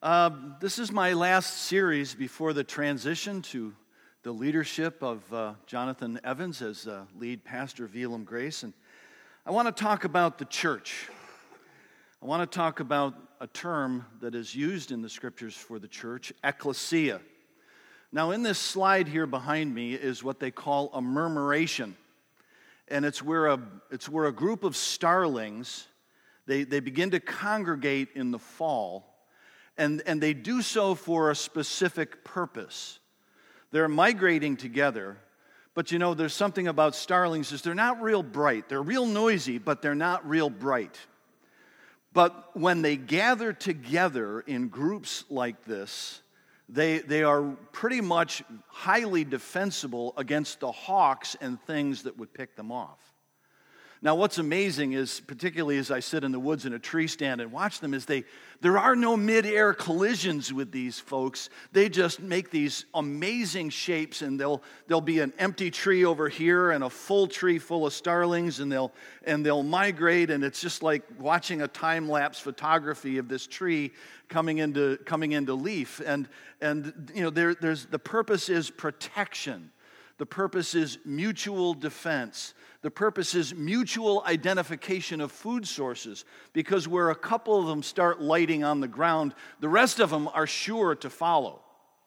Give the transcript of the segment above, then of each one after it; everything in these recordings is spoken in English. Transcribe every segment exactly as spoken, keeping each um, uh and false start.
Uh, this is my last series before the transition to the leadership of uh, Jonathan Evans as uh, lead pastor of Elam Grace. And I want to talk about the church. I want to talk about a term that is used in the scriptures for the church, ecclesia. Now, in this slide here behind me is what they call a murmuration. And it's where a, it's where a group of starlings, they, they begin to congregate in the fall. And, and they do so for a specific purpose. They're migrating together, but you know, there's something about starlings is they're not real bright. They're real noisy, but they're not real bright. But when they gather together in groups like this, they, they are pretty much highly defensible against the hawks and things that would pick them off. Now, what's amazing is, particularly as I sit in the woods in a tree stand and watch them, is they there are no mid-air collisions with these folks. They just make these amazing shapes, and they'll there'll be an empty tree over here and a full tree full of starlings, and they'll and they'll migrate, and it's just like watching a time-lapse photography of this tree coming into coming into leaf. And and you know, there there's the purpose is protection. The purpose is mutual defense. The purpose is mutual identification of food sources, because where a couple of them start lighting on the ground, the rest of them are sure to follow.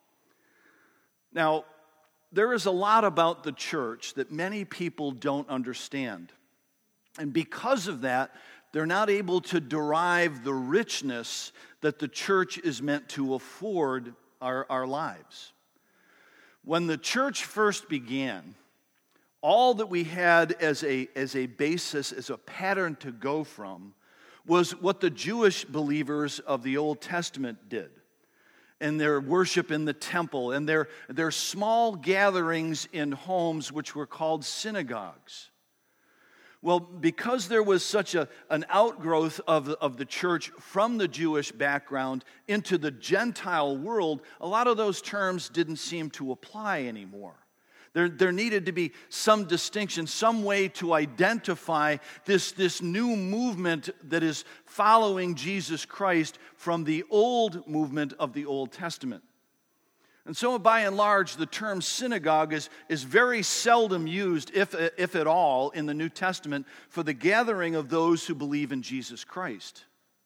Now, there is a lot about the church that many people don't understand. And because of that, they're not able to derive the richness that the church is meant to afford our, our lives. When the church first began, all that we had as a, as a basis, as a pattern to go from, was what the Jewish believers of the Old Testament did. And their worship in the temple, and their, their small gatherings in homes which were called synagogues. Well, because there was such a, an outgrowth of, of the church from the Jewish background into the Gentile world, a lot of those terms didn't seem to apply anymore. There, there needed to be some distinction, some way to identify this, this new movement that is following Jesus Christ from the old movement of the Old Testament. And so, by and large, the term synagogue is, is very seldom used, if, if at all, in the New Testament for the gathering of those who believe in Jesus Christ.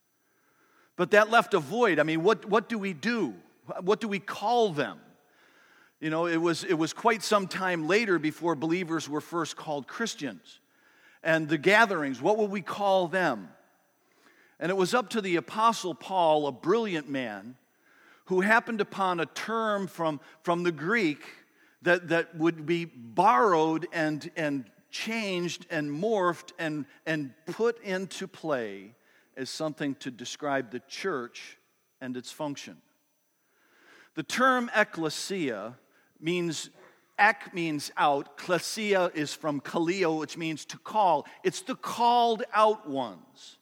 But that left a void. I mean, what, what do we do? What do we call them? You know, it was, it was quite some time later before believers were first called Christians. And the gatherings, what would we call them? And it was up to the Apostle Paul, a brilliant man, who happened upon a term from, from the Greek that, that would be borrowed and, and changed and morphed and, and put into play as something to describe the church and its function. The term ecclesia means, ek means out, klesia is from kaleo, which means to call. It's the called out ones.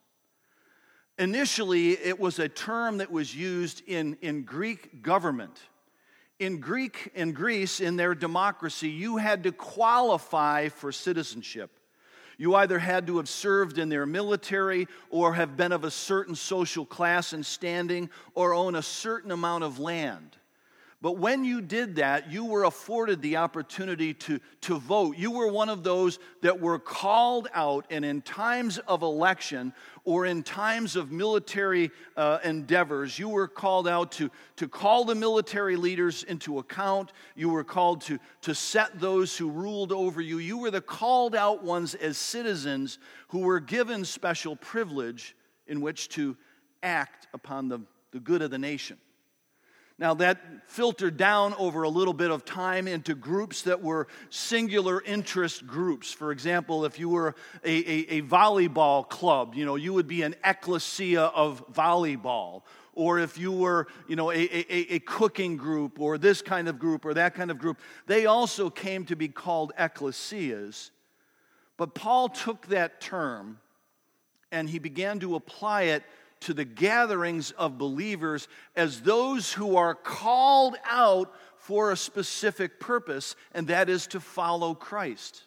Initially, it was a term that was used in, in Greek government. In Greek, in Greece, in their democracy, you had to qualify for citizenship. You either had to have served in their military or have been of a certain social class and standing or own a certain amount of land. But when you did that, you were afforded the opportunity to, to vote. You were one of those that were called out, and in times of election or in times of military uh, endeavors, you were called out to, to call the military leaders into account. You were called to, to set those who ruled over you. You were the called out ones as citizens who were given special privilege in which to act upon the, the good of the nation. Now, that filtered down over a little bit of time into groups that were singular interest groups. For example, if you were a, a, a volleyball club, you know, you would be an ecclesia of volleyball. Or if you were, you know, a, a, a cooking group or this kind of group or that kind of group, they also came to be called ecclesias. But Paul took that term and he began to apply it to the gatherings of believers as those who are called out for a specific purpose, and that is to follow Christ.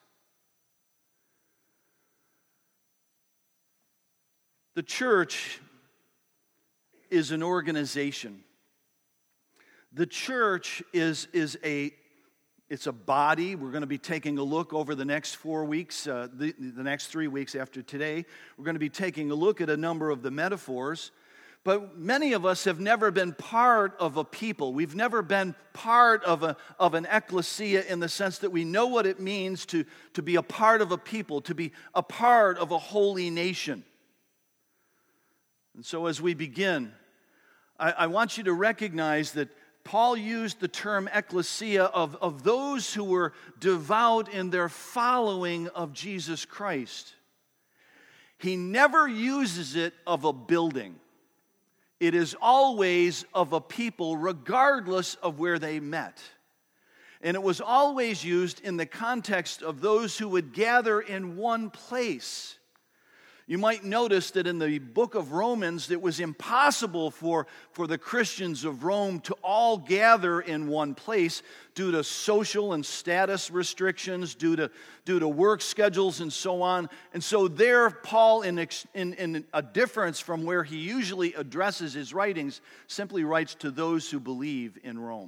The church is an organization. The church is, is a, it's a body. We're going to be taking a look over the next four weeks, uh, the, the next three weeks after today. We're going to be taking a look at a number of the metaphors. But many of us have never been part of a people. We've never been part of, a, of an ecclesia in the sense that we know what it means to, to be a part of a people, to be a part of a holy nation. And so as we begin, I, I want you to recognize that Paul used the term ecclesia of, of those who were devout in their following of Jesus Christ. He never uses it of a building. It is always of a people, regardless of where they met. And it was always used in the context of those who would gather in one place. You might notice that in the book of Romans, it was impossible for, for the Christians of Rome to all gather in one place due to social and status restrictions, due to, due to work schedules and so on. And so there, Paul, in, in, in a difference from where he usually addresses his writings, simply writes to those who believe in Rome.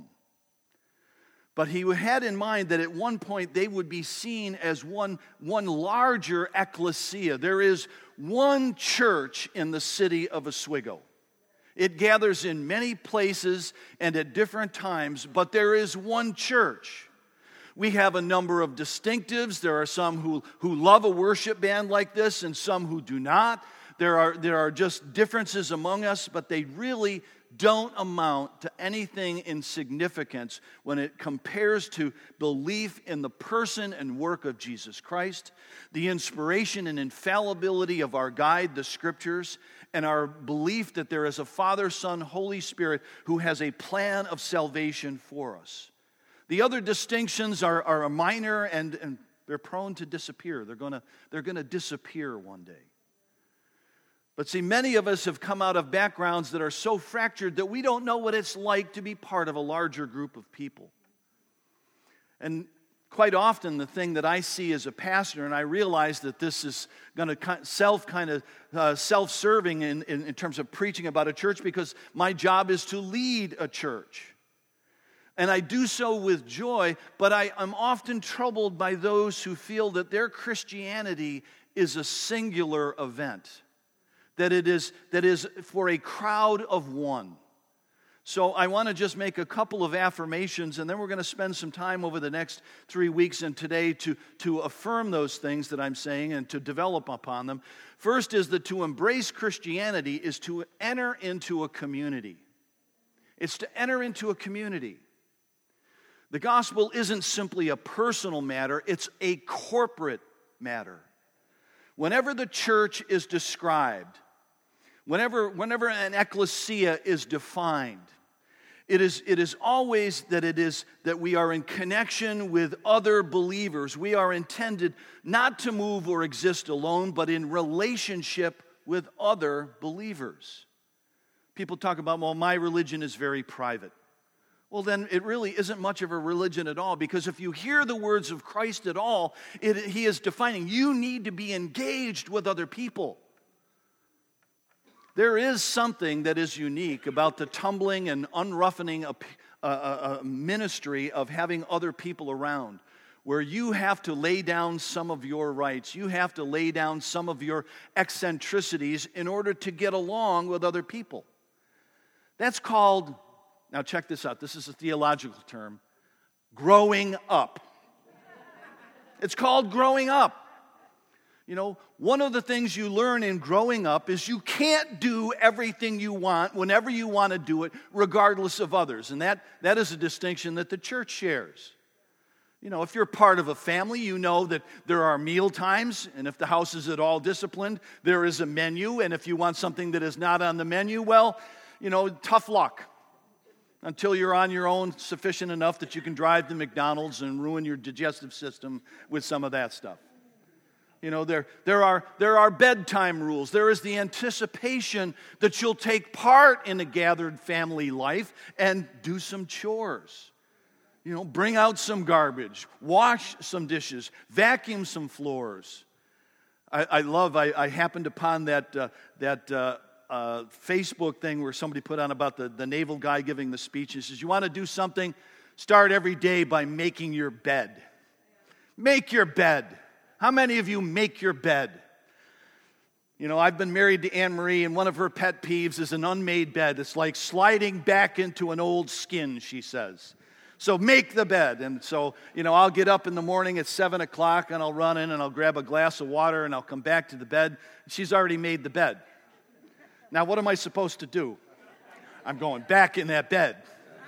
But he had in mind that at one point they would be seen as one, one larger ecclesia. There is one church in the city of Oswego. It gathers in many places and at different times, but there is one church. We have a number of distinctives. There are some who, who love a worship band like this and some who do not. There are, there are just differences among us, but they really don't amount to anything in significance when it compares to belief in the person and work of Jesus Christ, the inspiration and infallibility of our guide, the Scriptures, and our belief that there is a Father, Son, Holy Spirit who has a plan of salvation for us. The other distinctions are, are minor and, and they're prone to disappear. They're gonna, they're gonna disappear one day. But see, many of us have come out of backgrounds that are so fractured that we don't know what it's like to be part of a larger group of people. And quite often the thing that I see as a pastor, and I realize that this is going to self kind of uh, self-serving in, in, in terms of preaching about a church, because my job is to lead a church. And I do so with joy, but I am often troubled by those who feel that their Christianity is a singular event. That it is, that is for a crowd of one. So I want to just make a couple of affirmations, and then we're going to spend some time over the next three weeks and today to, to affirm those things that I'm saying and to develop upon them. First is that to embrace Christianity is to enter into a community. It's to enter into a community. The gospel isn't simply a personal matter, it's a corporate matter. Whenever the church is described, Whenever, whenever an ecclesia is defined, it is, it is always that it is that we are in connection with other believers. We are intended not to move or exist alone, but in relationship with other believers. People talk about, well, my religion is very private. Well, then it really isn't much of a religion at all, because if you hear the words of Christ at all, it, he is defining you need to be engaged with other people. There is something that is unique about the tumbling and unroughening a, a, a ministry of having other people around, where you have to lay down some of your rights. You have to lay down some of your eccentricities in order to get along with other people. That's called, now check this out, this is a theological term, growing up. It's called growing up. You know, one of the things you learn in growing up is you can't do everything you want whenever you want to do it, regardless of others. And that, that is a distinction that the church shares. You know, if you're part of a family, you know that there are meal times, and if the house is at all disciplined, there is a menu, and if you want something that is not on the menu, well, you know, tough luck. Until you're on your own sufficient enough that you can drive to McDonald's and ruin your digestive system with some of that stuff. You know, there, there are, there are bedtime rules. There is the anticipation that you'll take part in a gathered family life and do some chores. You know, bring out some garbage, wash some dishes, vacuum some floors. I, I love, I, I happened upon that, uh, that uh, a Facebook thing where somebody put on about the, the naval guy giving the speech. He says, you want to do something? Start every day by making your bed. Make your bed. How many of you make your bed? You know, I've been married to Anne Marie, and one of her pet peeves is an unmade bed. It's like sliding back into an old skin, she says. So make the bed. And so, you know, I'll get up in the morning at seven o'clock, and I'll run in, and I'll grab a glass of water, and I'll come back to the bed. She's already made the bed. Now, what am I supposed to do? I'm going back in that bed.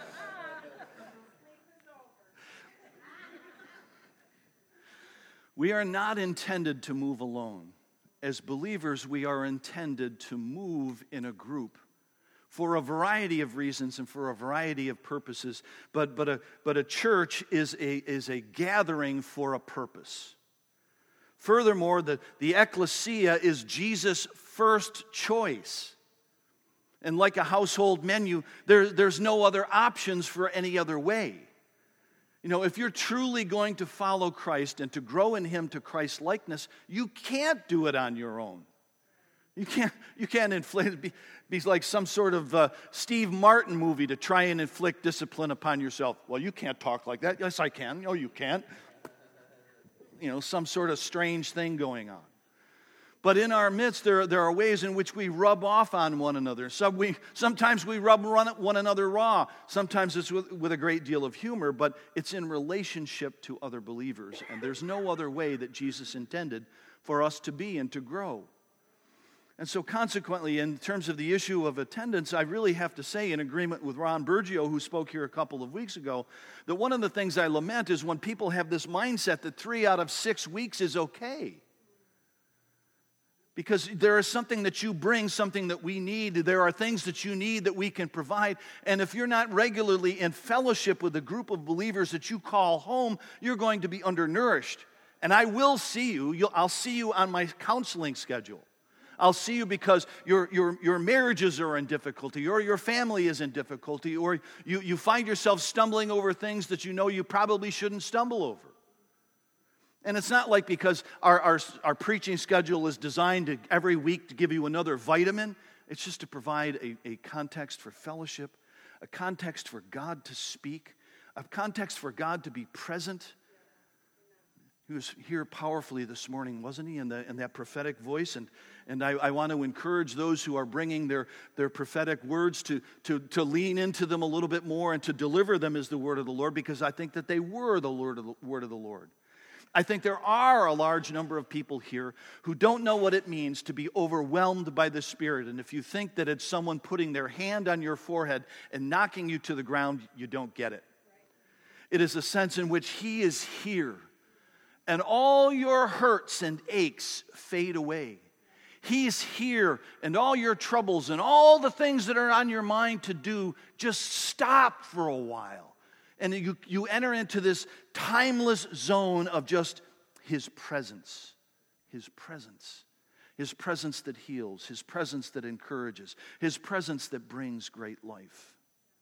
We are not intended to move alone. As believers, we are intended to move in a group for a variety of reasons and for a variety of purposes. But, but, a, but a church is a, is a gathering for a purpose. Furthermore, the, the ecclesia is Jesus' first choice. And like a household menu, there, there's no other options for any other way. You know, if you're truly going to follow Christ and to grow in Him to Christ's likeness, you can't do it on your own. You can't, you can't inflict, it be, be like some sort of uh, Steve Martin movie to try and inflict discipline upon yourself. Well, you can't talk like that. Yes, I can. No, you can't. You know, some sort of strange thing going on. But in our midst, there, there are ways in which we rub off on one another. So we, sometimes we rub one another raw. Sometimes it's with, with a great deal of humor, but it's in relationship to other believers. And there's no other way that Jesus intended for us to be and to grow. And so consequently, in terms of the issue of attendance, I really have to say, in agreement with Ron Bergio, who spoke here a couple of weeks ago, that one of the things I lament is when people have this mindset that three out of six weeks is okay. Because there is something that you bring, something that we need. There are things that you need that we can provide. And if you're not regularly in fellowship with a group of believers that you call home, you're going to be undernourished. And I will see you. You'll, I'll see you on my counseling schedule. I'll see you because your, your, your marriages are in difficulty, or your family is in difficulty, or you, you find yourself stumbling over things that you know you probably shouldn't stumble over. And it's not like because our, our, our preaching schedule is designed to, every week to give you another vitamin. It's just to provide a, a context for fellowship, a context for God to speak, a context for God to be present. He was here powerfully this morning, wasn't he, in, the, in that prophetic voice? And, and I, I want to encourage those who are bringing their, their prophetic words to, to, to lean into them a little bit more and to deliver them as the word of the Lord, because I think that they were the word of the, word of the Lord. I think there are a large number of people here who don't know what it means to be overwhelmed by the Spirit. And if you think that it's someone putting their hand on your forehead and knocking you to the ground, you don't get it. It is a sense in which He is here, and all your hurts and aches fade away. He's here, and all your troubles and all the things that are on your mind to do just stop for a while. And you, you enter into this timeless zone of just His presence. His presence. His presence that heals. His presence that encourages. His presence that brings great life.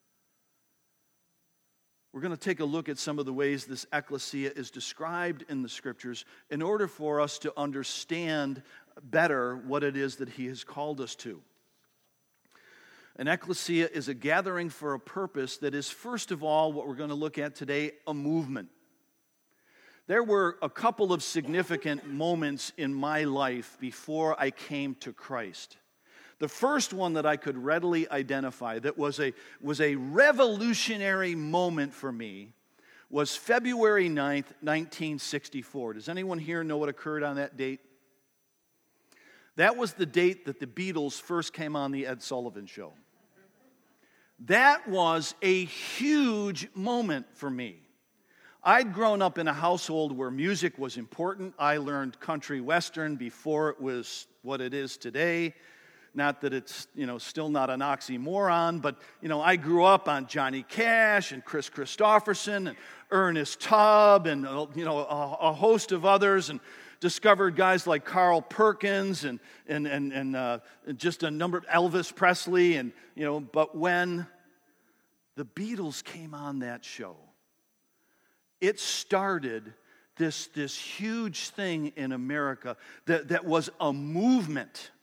We're going to take a look at some of the ways this ecclesia is described in the Scriptures in order for us to understand better what it is that He has called us to. An ecclesia is a gathering for a purpose that is, first of all, what we're going to look at today, a movement. There were a couple of significant moments in my life before I came to Christ. The first one that I could readily identify that was a, was a revolutionary moment for me was February ninth, nineteen sixty-four. Does anyone here know what occurred on that date? That was the date that the Beatles first came on the Ed Sullivan Show. That was a huge moment for me. I'd grown up in a household where music was important. I learned country western before it was what it is today. Not that it's, you know, still not an oxymoron, but, you know, I grew up on Johnny Cash and Chris Christopherson and Ernest Tubb and, you know, a, a host of others, and discovered guys like Carl Perkins and and and, and uh, just a number of Elvis Presley, and, you know, but when the Beatles came on that show, it started this, this huge thing in America that, that was a movement.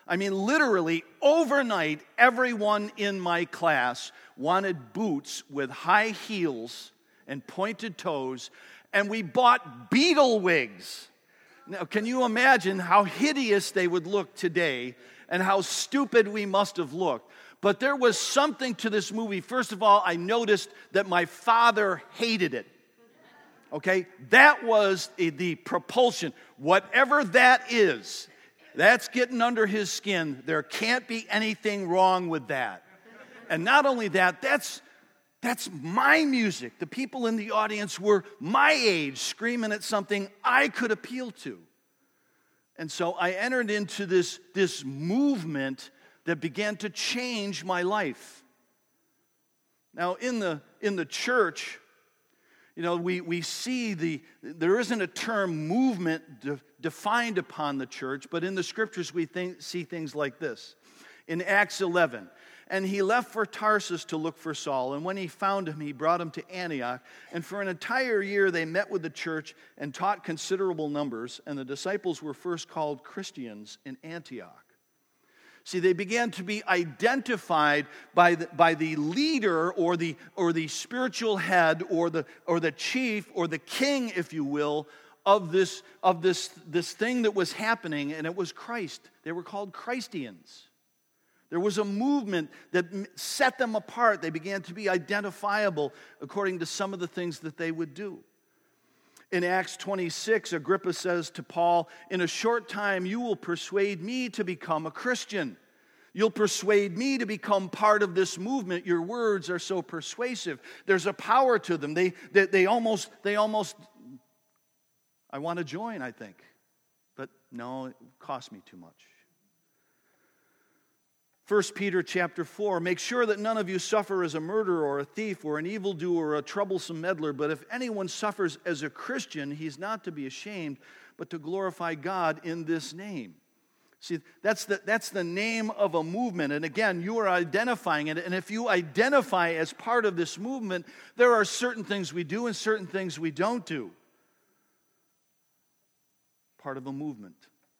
I mean, literally, overnight, everyone in my class wanted boots with high heels and pointed toes, and we bought Beatle wigs. Now, can you imagine how hideous they would look today and how stupid we must have looked? But there was something to this movie. First of all, I noticed that my father hated it. Okay? That was the propulsion. Whatever that is, that's getting under his skin. There can't be anything wrong with that. And not only that, that's that's my music. The people in the audience were my age, screaming at something I could appeal to. And so I entered into this, this movement that began to change my life. Now, in the in the church, you know, we, we see the, there isn't a term movement de, defined upon the church, but in the scriptures we think, see things like this. In Acts eleven, and he left for Tarsus to look for Saul, and when he found him, he brought him to Antioch, and for an entire year they met with the church and taught considerable numbers, and the disciples were first called Christians in Antioch. See, they began to be identified by the, by the leader or the, or the spiritual head or the, or the chief or the king, if you will, of this, of this, this thing that was happening, and it was Christ. They were called Christians. There was a movement that set them apart. They began to be identifiable according to some of the things that they would do. In Acts twenty-six, Agrippa says to Paul, "In a short time you will persuade me to become a Christian. You'll persuade me to become part of this movement. Your words are so persuasive. There's a power to them. They, they, they almost, they almost, I want to join, I think. But no, it cost me too much." First Peter chapter four, "Make sure that none of you suffer as a murderer or a thief or an evildoer or a troublesome meddler, but if anyone suffers as a Christian, he's not to be ashamed, but to glorify God in this name." See, that's the, that's the name of a movement. And again, you are identifying it. And if you identify as part of this movement, there are certain things we do and certain things we don't do. Part of a movement.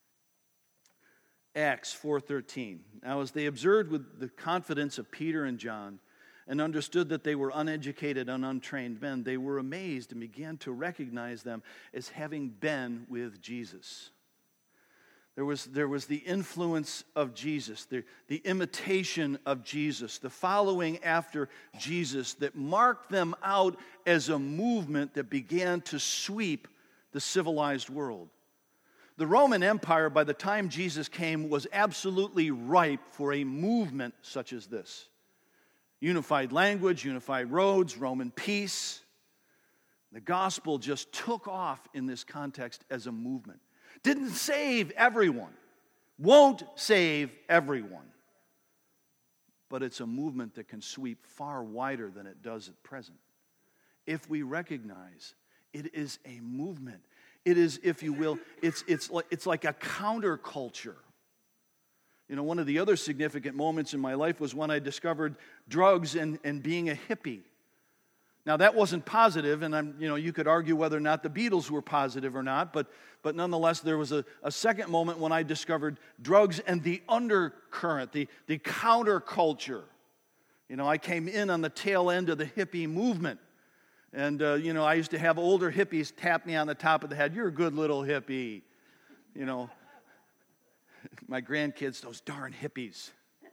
Acts four thirteen. "Now as they observed with the confidence of Peter and John and understood that they were uneducated and untrained men, they were amazed and began to recognize them as having been with Jesus." There was, there was the influence of Jesus, the, the imitation of Jesus, the following after Jesus that marked them out as a movement that began to sweep the civilized world. The Roman Empire, by the time Jesus came, was absolutely ripe for a movement such as this. Unified language, unified roads, Roman peace. The gospel just took off in this context as a movement. Didn't save everyone. Won't save everyone. But it's a movement that can sweep far wider than it does at present. If we recognize it is a movement. It is, if you will, it's, it's, like, it's like a counterculture. You know, one of the other significant moments in my life was when I discovered drugs and, and being a hippie. Now, that wasn't positive, and I'm, you know, you could argue whether or not the Beatles were positive or not, but, but nonetheless, there was a, a second moment when I discovered drugs and the undercurrent, the, the counterculture. You know, I came in on the tail end of the hippie movement. And, uh, you know, I used to have older hippies tap me on the top of the head. "You're a good little hippie." You know, my grandkids, those darn hippies.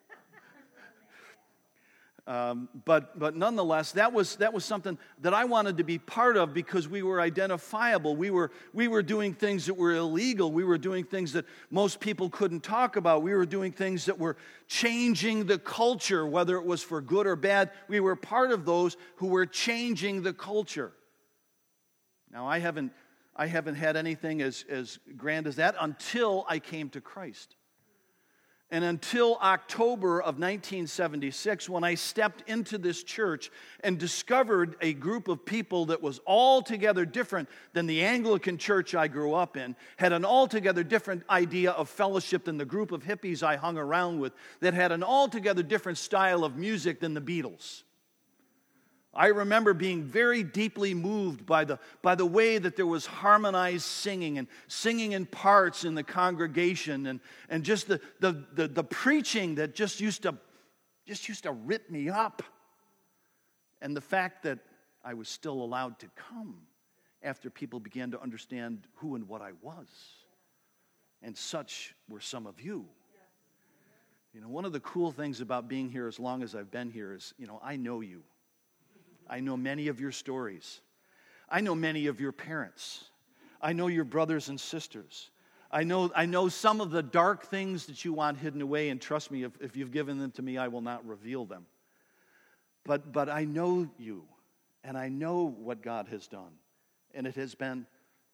Um, but but nonetheless, that was that was something that I wanted to be part of because we were identifiable. We were we were doing things that were illegal. We were doing things that most people couldn't talk about. We were doing things that were changing the culture, whether it was for good or bad. We were part of those who were changing the culture. Now, I haven't I haven't had anything as, as grand as that until I came to Christ. And until October of nineteen seventy-six, when I stepped into this church and discovered a group of people that was altogether different than the Anglican church I grew up in, had an altogether different idea of fellowship than the group of hippies I hung around with, that had an altogether different style of music than the Beatles. I remember being very deeply moved by the, by the way that there was harmonized singing and singing in parts in the congregation and, and just the, the, the, the preaching that just used to just used to rip me up. And the fact that I was still allowed to come after people began to understand who and what I was. And such were some of you. You know, one of the cool things about being here as long as I've been here is, you know, I know you. I know many of your stories. I know many of your parents. I know your brothers and sisters. I know, I know some of the dark things that you want hidden away, and trust me, if, if you've given them to me, I will not reveal them. But, but I know you, and I know what God has done, and it has been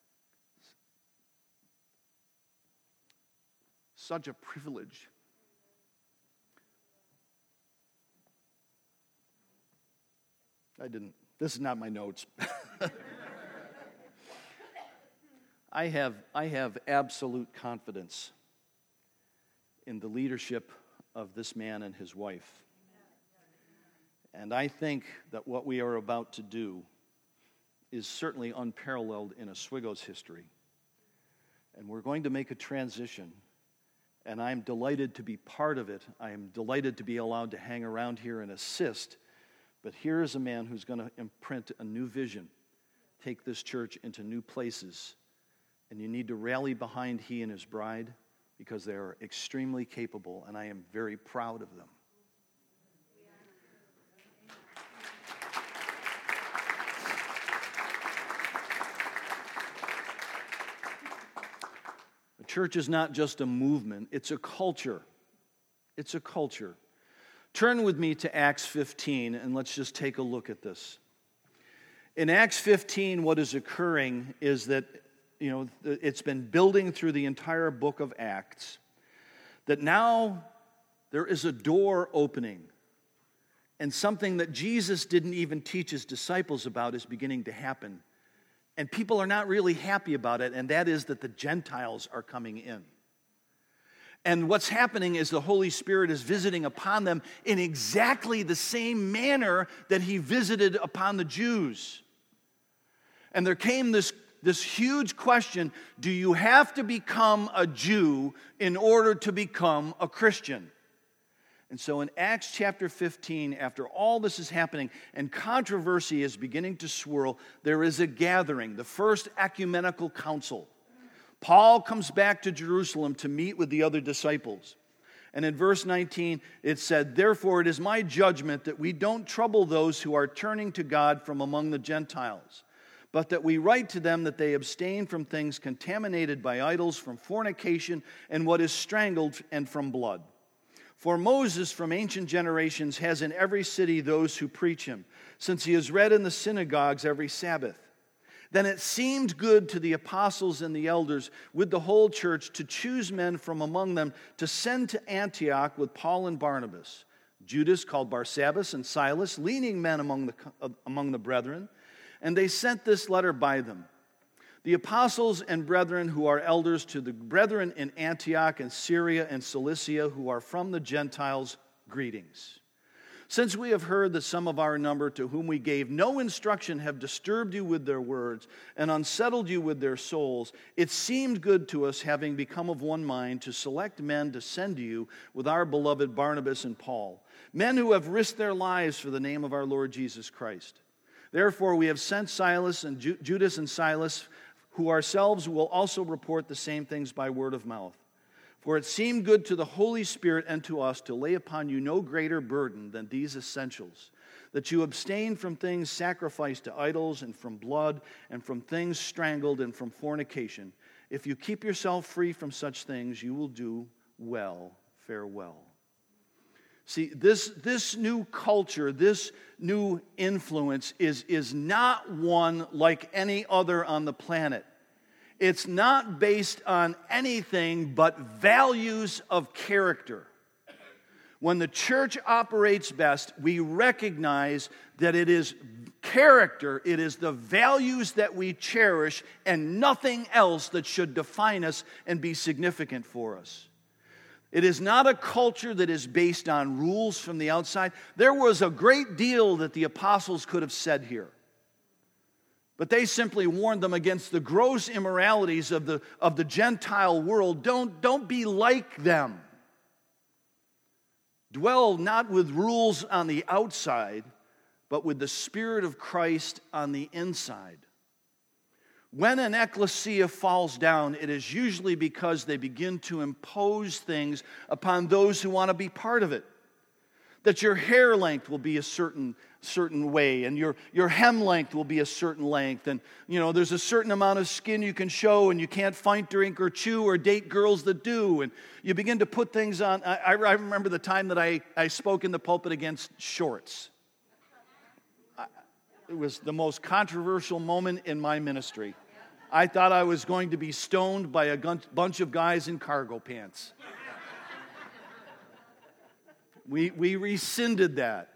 such a privilege. I didn't. This is not my notes. I have, I have absolute confidence in the leadership of this man and his wife. And I think that what we are about to do is certainly unparalleled in Oswego's history. And we're going to make a transition, and I'm delighted to be part of it. I am delighted to be allowed to hang around here and assist. But here is a man who's going to imprint a new vision, take this church into new places. And you need to rally behind he and his bride because they are extremely capable, and I am very proud of them. The church is not just a movement, it's a culture. It's a culture. Turn with me to Acts fifteen, and let's just take a look at this. In Acts fifteen, what is occurring is that, you know, it's been building through the entire book of Acts, that now there is a door opening, and something that Jesus didn't even teach his disciples about is beginning to happen. And people are not really happy about it, and that is that the Gentiles are coming in. And what's happening is the Holy Spirit is visiting upon them in exactly the same manner that he visited upon the Jews. And there came this, this huge question, do you have to become a Jew in order to become a Christian? And so in Acts chapter fifteen, after all this is happening and controversy is beginning to swirl, there is a gathering, the first ecumenical council. Paul comes back to Jerusalem to meet with the other disciples. And in verse nineteen, it said, "Therefore it is my judgment that we don't trouble those who are turning to God from among the Gentiles, but that we write to them that they abstain from things contaminated by idols, from fornication, and what is strangled, and from blood. For Moses from ancient generations has in every city those who preach him, since he is read in the synagogues every Sabbath. Then it seemed good to the apostles and the elders with the whole church to choose men from among them to send to Antioch with Paul and Barnabas, Judas called Barsabbas and Silas, leading men among the, uh, among the brethren. And they sent this letter by them. The apostles and brethren who are elders to the brethren in Antioch and Syria and Cilicia who are from the Gentiles, greetings. Since we have heard that some of our number to whom we gave no instruction have disturbed you with their words and unsettled you with their souls, it seemed good to us, having become of one mind, to select men to send to you with our beloved Barnabas and Paul, men who have risked their lives for the name of our Lord Jesus Christ. Therefore we have sent Silas and Ju- Judas and Silas, who ourselves will also report the same things by word of mouth. For it seemed good to the Holy Spirit and to us to lay upon you no greater burden than these essentials, that you abstain from things sacrificed to idols, and from blood, and from things strangled, and from fornication. If you keep yourself free from such things, you will do well. Farewell." See, this, this new culture, this new influence is, is not one like any other on the planet. It's not based on anything but values of character. When the church operates best, we recognize that it is character, it is the values that we cherish, and nothing else that should define us and be significant for us. It is not a culture that is based on rules from the outside. There was a great deal that the apostles could have said here. But they simply warned them against the gross immoralities of the, of the Gentile world. Don't, don't be like them. Dwell not with rules on the outside, but with the Spirit of Christ on the inside. When an ecclesia falls down, it is usually because they begin to impose things upon those who want to be part of it. That your hair length will be a certain certain way, and your, your hem length will be a certain length, and you know there's a certain amount of skin you can show, and you can't fight, drink, or chew, or date girls that do, and you begin to put things on. I, I remember the time that I, I spoke in the pulpit against shorts. I, it was the most controversial moment in my ministry. I thought I was going to be stoned by a gun, bunch of guys in cargo pants. We, we rescinded that.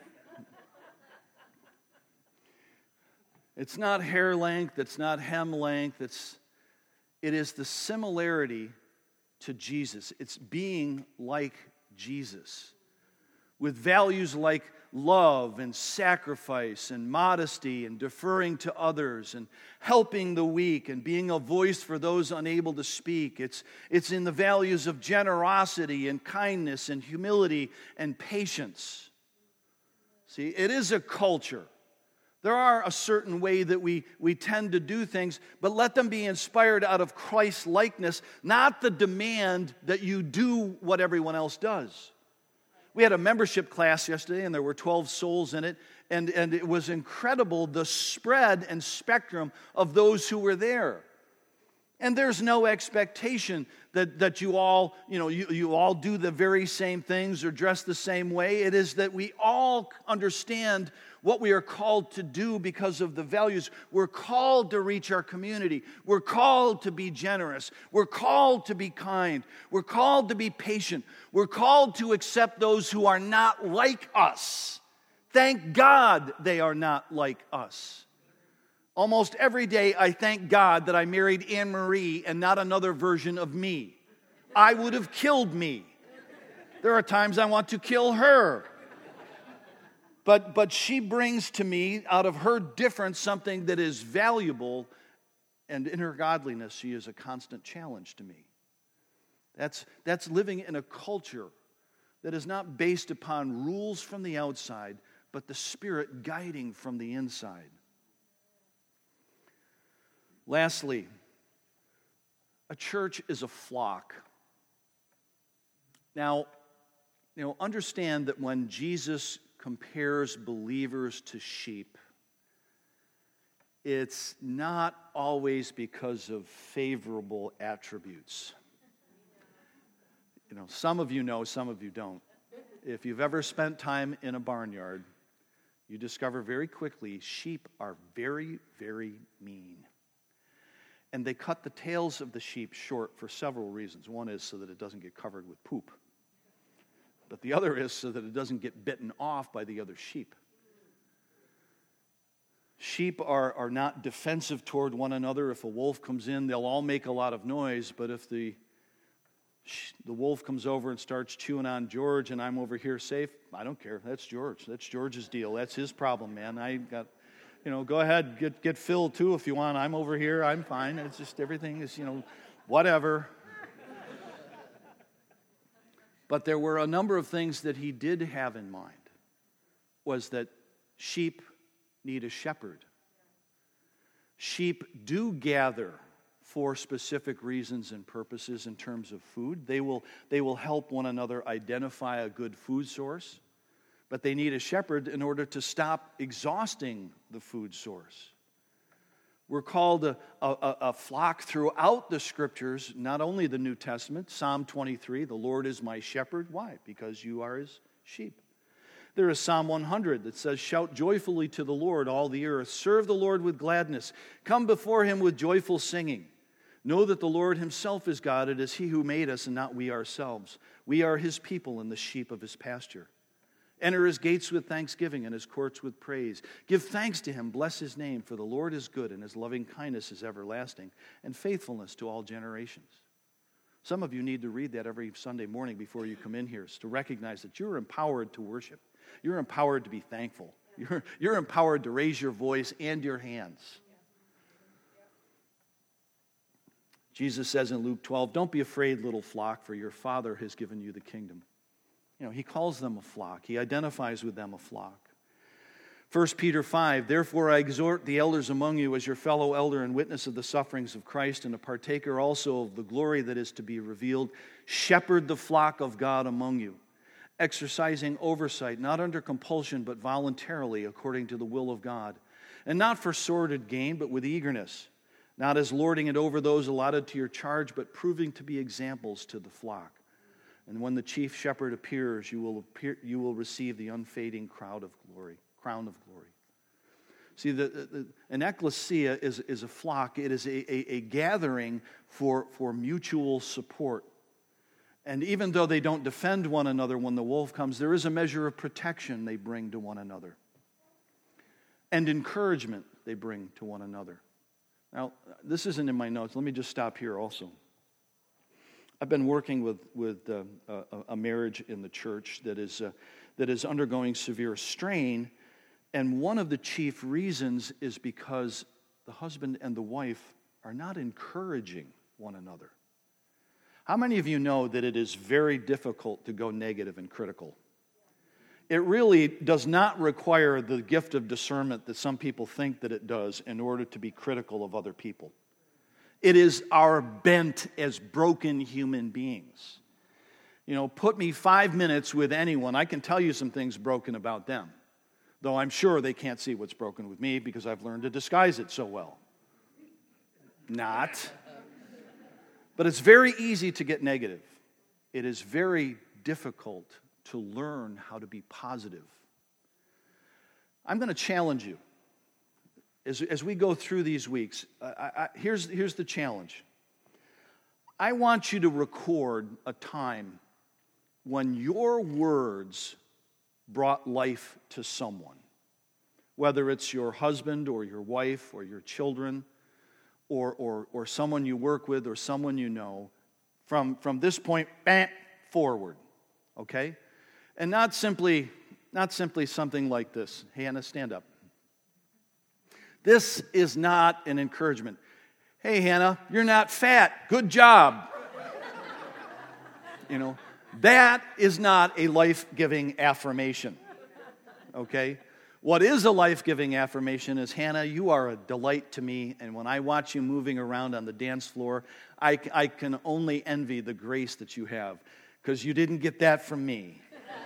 It's not hair length, it's not hem length, it's, it is the similarity to Jesus. It's being like Jesus, with values like love and sacrifice and modesty and deferring to others and helping the weak and being a voice for those unable to speak. It's, it's in the values of generosity and kindness and humility and patience. See, it is a culture. There are a certain way that we, we tend to do things, but let them be inspired out of Christ's likeness, not the demand that you do what everyone else does. We had a membership class yesterday, and there were twelve souls in it, and, and it was incredible, the spread and spectrum of those who were there. And there's no expectation that, that you all, you know, you, you all do the very same things or dress the same way. It is that we all understand what we are called to do because of the values. We're called to reach our community. We're called to be generous. We're called to be kind. We're called to be patient. We're called to accept those who are not like us. Thank God they are not like us. Almost every day I thank God that I married Anne Marie and not another version of me. I would have killed me. There are times I want to kill her. But, but she brings to me, out of her difference, something that is valuable, and in her godliness, she is a constant challenge to me. That's, that's living in a culture that is not based upon rules from the outside, but the Spirit guiding from the inside. Lastly, a church is a flock. Now, you know, understand that when Jesus compares believers to sheep, it's not always because of favorable attributes. You know, some of you know, some of you don't. If you've ever spent time in a barnyard, you discover very quickly sheep are very, very mean. And they cut the tails of the sheep short for several reasons. One is so that it doesn't get covered with poop. But the other is so that it doesn't get bitten off by the other sheep. Sheep are, are not defensive toward one another. If a wolf comes in, they'll all make a lot of noise. But if the, the wolf comes over and starts chewing on George and I'm over here safe, I don't care. That's George. That's George's deal. That's his problem, man. I got... You know, go ahead, get get Phil too if you want. I'm over here, I'm fine. It's just everything is, you know, whatever. But there were a number of things that he did have in mind. Was that sheep need a shepherd. Sheep do gather for specific reasons and purposes in terms of food. They will they will help one another identify a good food source. But they need a shepherd in order to stop exhausting the food source. We're called a, a, a flock throughout the Scriptures, not only the New Testament. Psalm twenty-three, the Lord is my shepherd. Why? Because you are his sheep. There is Psalm one hundred that says, shout joyfully to the Lord, all the earth. Serve the Lord with gladness. Come before him with joyful singing. Know that the Lord himself is God. It is he who made us and not we ourselves. We are his people and the sheep of his pasture. Enter his gates with thanksgiving and his courts with praise. Give thanks to him, bless his name, for the Lord is good and his loving kindness is everlasting, and faithfulness to all generations. Some of you need to read that every Sunday morning before you come in here, is to recognize that you're empowered to worship. You're empowered to be thankful. You're, you're empowered to raise your voice and your hands. Jesus says in Luke twelve, don't be afraid, little flock, for your Father has given you the kingdom. You know, he calls them a flock. He identifies with them a flock. First Peter five, therefore I exhort the elders among you as your fellow elder and witness of the sufferings of Christ and a partaker also of the glory that is to be revealed. Shepherd the flock of God among you, exercising oversight, not under compulsion, but voluntarily, according to the will of God, and not for sordid gain, but with eagerness, not as lording it over those allotted to your charge, but proving to be examples to the flock. And when the chief shepherd appears, you will appear, you will receive the unfading crown of glory. Crown of glory. See, the, the, an ecclesia is, is a flock. It is a, a, a gathering for, for mutual support. And even though they don't defend one another when the wolf comes, there is a measure of protection they bring to one another. And encouragement they bring to one another. Now, this isn't in my notes. Let me just stop here also. I've been working with, with uh, a, a marriage in the church that is, uh, that is undergoing severe strain, and one of the chief reasons is because the husband and the wife are not encouraging one another. How many of you know that it is very difficult to go negative and critical? It really does not require the gift of discernment that some people think that it does in order to be critical of other people. It is our bent as broken human beings. You know, put me five minutes with anyone, I can tell you some things broken about them. Though I'm sure they can't see what's broken with me because I've learned to disguise it so well. Not. But it's very easy to get negative. It is very difficult to learn how to be positive. I'm going to challenge you. As, as we go through these weeks, I, I, here's, here's the challenge. I want you to record a time when your words brought life to someone, whether it's your husband or your wife or your children or, or, or someone you work with or someone you know, from, from this point bam, forward, okay? And not simply, not simply something like this. Hey, Hannah, stand up. This is not an encouragement. Hey, Hannah, you're not fat. Good job. You know, that is not a life-giving affirmation. Okay? What is a life-giving affirmation is, Hannah, you are a delight to me, and when I watch you moving around on the dance floor, I, I can only envy the grace that you have, because you didn't get that from me.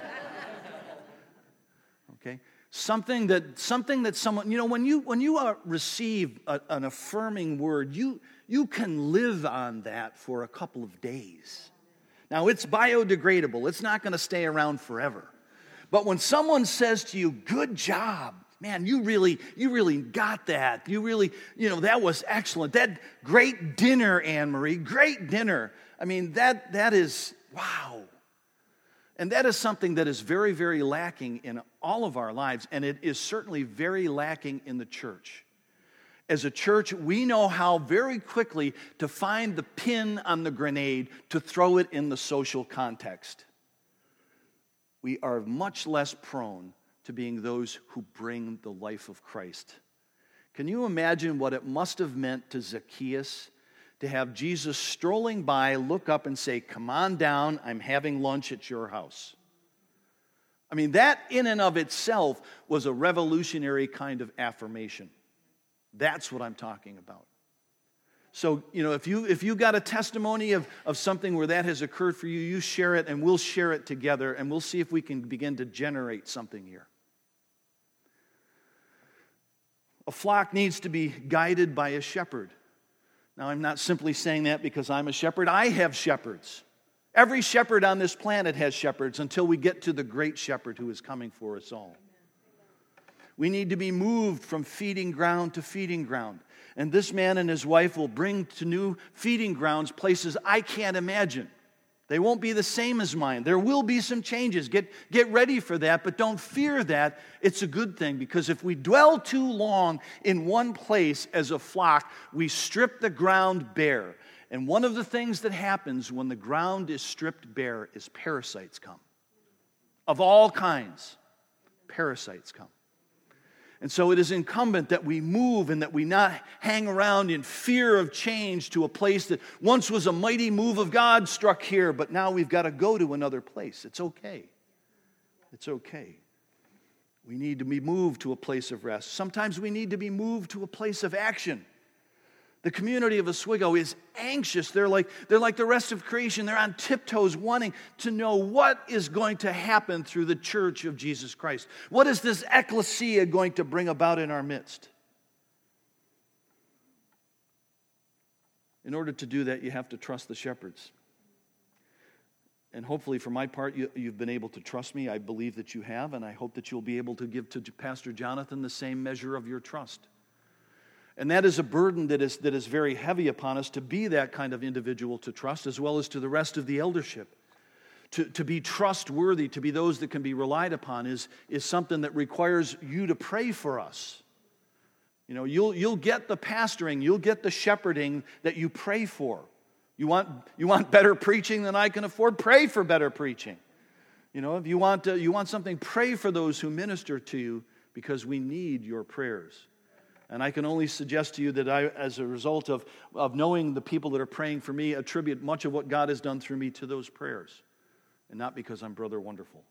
Okay? Something that something that someone, you know, when you when you uh, receive a, an affirming word, you you can live on that for a couple of days. Now, it's biodegradable. It's not going to stay around forever. But when someone says to you, "Good job, man, you really you really got that. You really, you know, that was excellent. That great dinner, Anne-Marie, great dinner." I mean, that that is wow. And that is something that is very, very lacking in all of our lives, and it is certainly very lacking in the church. As a church, we know how very quickly to find the pin on the grenade to throw it in the social context. We are much less prone to being those who bring the life of Christ. Can you imagine what it must have meant to Zacchaeus to have Jesus strolling by, look up and say, "Come on down, I'm having lunch at your house"? I mean, that in and of itself was a revolutionary kind of affirmation. That's what I'm talking about. So, you know, if you if you got a testimony of, of something where that has occurred for you, you share it, and we'll share it together, and we'll see if we can begin to generate something here. A flock needs to be guided by a shepherd. Now, I'm not simply saying that because I'm a shepherd. I have shepherds. Every shepherd on this planet has shepherds until we get to the great shepherd who is coming for us all. We need to be moved from feeding ground to feeding ground. And this man and his wife will bring to new feeding grounds places I can't imagine. They won't be the same as mine. There will be some changes. Get, get ready for that, but don't fear that. It's a good thing, because if we dwell too long in one place as a flock, we strip the ground bare. And one of the things that happens when the ground is stripped bare is parasites come. Of all kinds, parasites come. And so it is incumbent that we move and that we not hang around in fear of change to a place that once was a mighty move of God struck here, but now we've got to go to another place. It's okay. It's okay. We need to be moved to a place of rest. Sometimes we need to be moved to a place of action. The community of Oswego is anxious. They're like, they're like the rest of creation. They're on tiptoes wanting to know what is going to happen through the church of Jesus Christ. What is this ecclesia going to bring about in our midst? In order to do that, you have to trust the shepherds. And hopefully, for my part, you, you've been able to trust me. I believe that you have, and I hope that you'll be able to give to Pastor Jonathan the same measure of your trust. And that is a burden that is, that is very heavy upon us, to be that kind of individual to trust, as well as to the rest of the eldership. To, to be trustworthy, to be those that can be relied upon, is, is something that requires you to pray for us. You know, you'll, you'll get the pastoring, you'll get the shepherding that you pray for. You want, you want better preaching than I can afford? Pray for better preaching. You know, if you want, to, you want something, pray for those who minister to you, because we need your prayers. And I can only suggest to you that I, as a result of, of knowing the people that are praying for me, attribute much of what God has done through me to those prayers, and not because I'm Brother Wonderful.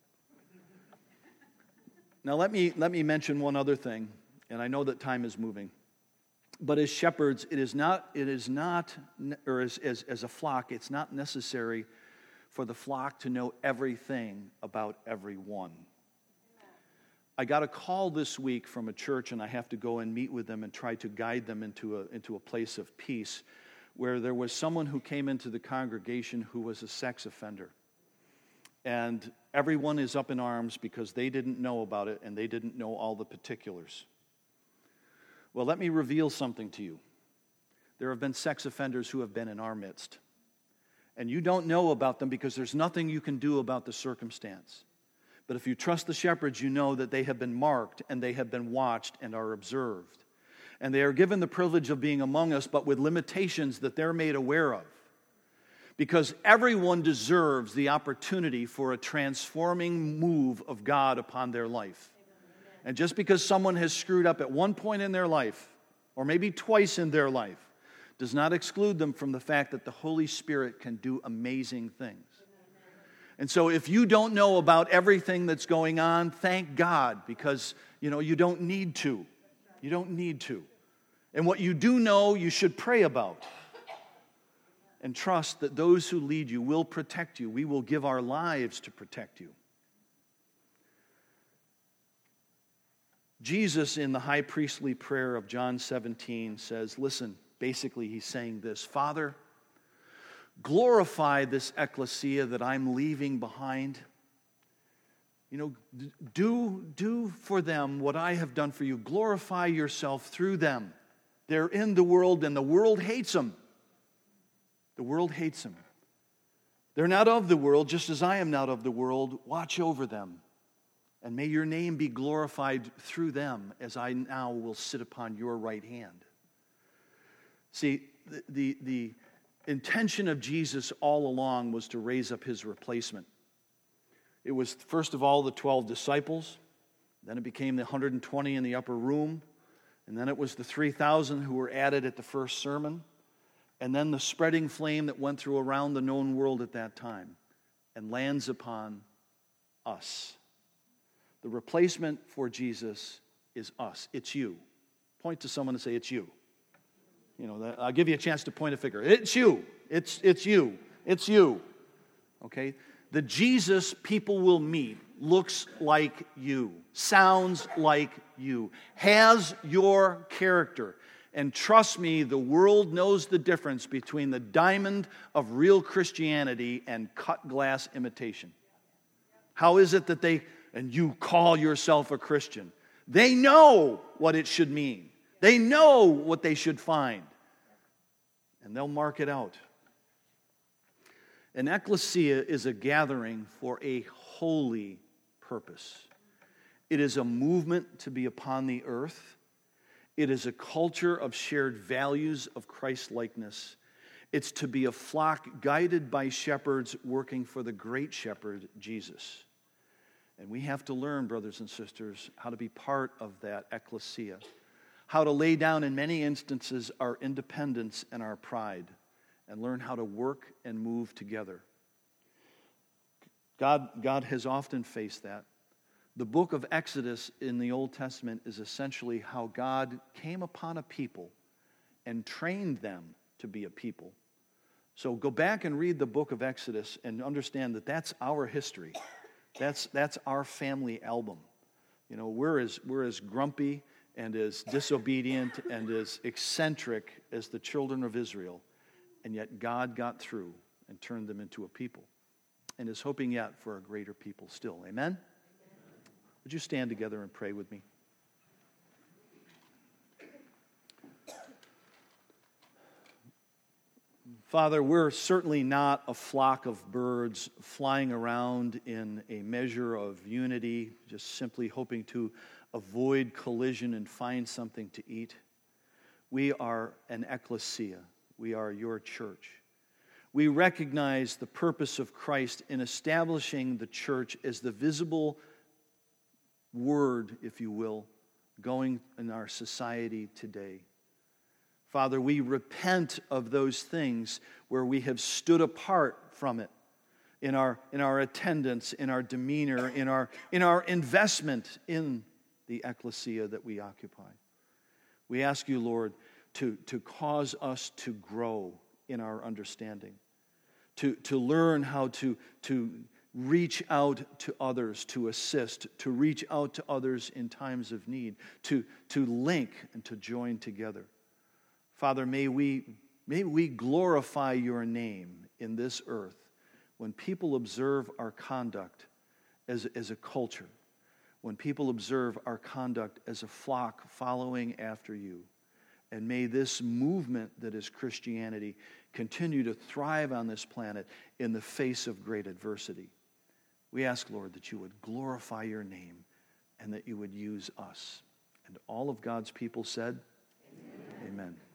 Now let me, let me mention one other thing, and I know that time is moving. But as shepherds, it is not, it is not, or as, as, as a flock, it's not necessary for the flock to know everything about everyone. I got a call this week from a church, and I have to go and meet with them and try to guide them into a, into a place of peace, where there was someone who came into the congregation who was a sex offender. And everyone is up in arms because they didn't know about it, and they didn't know all the particulars. Well, let me reveal something to you. There have been sex offenders who have been in our midst. And you don't know about them because there's nothing you can do about the circumstance. But if you trust the shepherds, you know that they have been marked and they have been watched and are observed. And they are given the privilege of being among us, but with limitations that they're made aware of. Because everyone deserves the opportunity for a transforming move of God upon their life. And just because someone has screwed up at one point in their life, or maybe twice in their life, does not exclude them from the fact that the Holy Spirit can do amazing things. And so if you don't know about everything that's going on, thank God, because, you know, you don't need to. You don't need to. And what you do know, you should pray about. And trust that those who lead you will protect you. We will give our lives to protect you. Jesus, in the high priestly prayer of John seventeen, says, listen, basically he's saying this: Father, glorify this ecclesia that I'm leaving behind. You know, do, do for them what I have done for you. Glorify yourself through them. They're in the world, and the world hates them. The world hates them. They're not of the world, just as I am not of the world. Watch over them. And may your name be glorified through them, as I now will sit upon your right hand. See, the, the, the intention of Jesus all along was to raise up his replacement. It was, first of all, the twelve disciples. Then it became the one hundred twenty in the upper room. And then it was the three thousand who were added at the first sermon. And then the spreading flame that went through around the known world at that time and lands upon us. The replacement for Jesus is us. It's you. Point to someone and say, it's you. You know, I'll give you a chance to point a finger. It's you. It's, it's you. It's you. Okay? The Jesus people will meet looks like you, sounds like you, has your character. And trust me, the world knows the difference between the diamond of real Christianity and cut glass imitation. How is it that they... and you call yourself a Christian? They know what it should mean. They know what they should find. And they'll mark it out. An ecclesia is a gathering for a holy purpose. It is a movement to be upon the earth. It is a culture of shared values of Christ-likeness. It's to be a flock guided by shepherds working for the great shepherd, Jesus. And we have to learn, brothers and sisters, how to be part of that ecclesia, how to lay down, in many instances, our independence and our pride, and learn how to work and move together. God, God has often faced that. The book of Exodus in the Old Testament is essentially how God came upon a people and trained them to be a people. So go back and read the book of Exodus and understand that that's our history. That's, that's our family album. You know, we're as, we're as grumpy and as disobedient and as eccentric as the children of Israel, and yet God got through and turned them into a people and is hoping yet for a greater people still. Amen? Would you stand together and pray with me? Father, we're certainly not a flock of birds flying around in a measure of unity, just simply hoping to avoid collision and find something to eat. We are an ecclesia. We are your church. We recognize the purpose of Christ in establishing the church as the visible word, if you will, going in our society today. Father, we repent of those things where we have stood apart from it in our, in our attendance, in our demeanor, in our, in our investment in the ecclesia that we occupy. We ask you, Lord, to, to cause us to grow in our understanding, to, to learn how to, to reach out to others, to assist, to reach out to others in times of need, to, to link and to join together. Father, may we, may we glorify your name in this earth when people observe our conduct as, as a culture, when people observe our conduct as a flock following after you. And may this movement that is Christianity continue to thrive on this planet in the face of great adversity. We ask, Lord, that you would glorify your name and that you would use us. And all of God's people said, Amen. Amen.